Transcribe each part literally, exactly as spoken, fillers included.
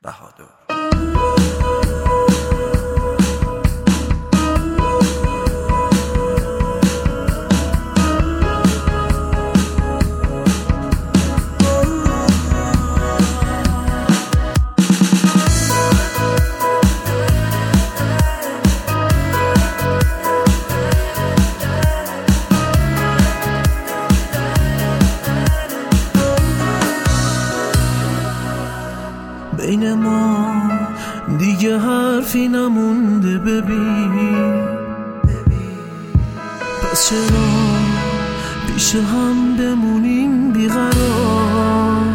بهادر. بین ما دیگه حرفی نمونده ببین، پس چرا پیش هم بمونیم بیقرار؟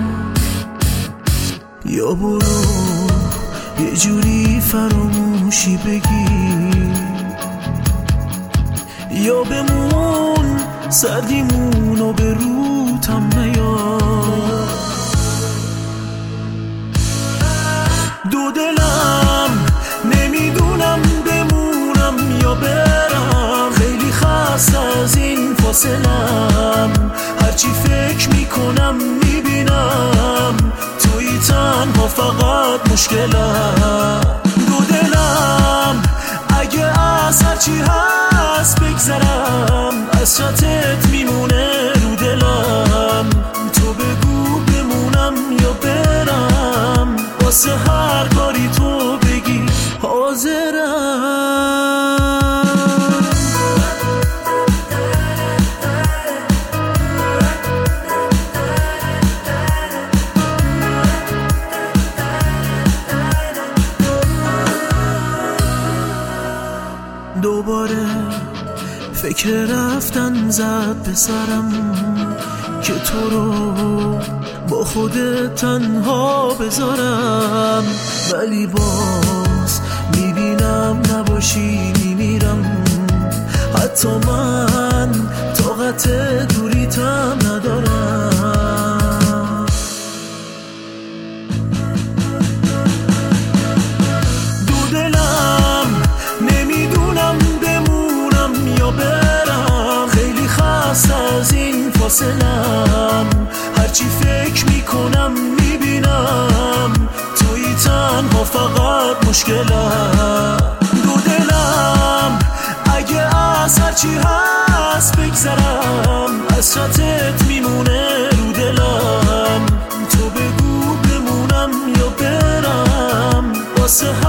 یا برو یه جوری فراموشی بگی، یا بمون سردیمونو به روتم نیار. دو دلم نمیدونم بمونم یا برم، خیلی خسته از این فاصلم، هرچی فکر میکنم میبینم توی تنها فقط مشکلم. دو دلم اگه از هرچی هست بگذرم، از شتت میمونه رو دلم، تو بگو بمونم یا برم، واسه هر کاری تو بگی حاضرم. دوباره فکر رفتن زد به سرم که تو رو با خودت تنها بذارم، ولی باز میبینم نباشی میمیرم، حتی من طاقت دوریتم ندارم. دو دلم نمیدونم بمونم یا برم، خیلی خسته از این فاصلم، هرچی فکر میکنم میبینم توی تنها فقط مشکلم. دو دلم اگه از هرچی هست بگذرم، از شتت میمونه رو دلم، تو بگو بمونم یا برم، واسه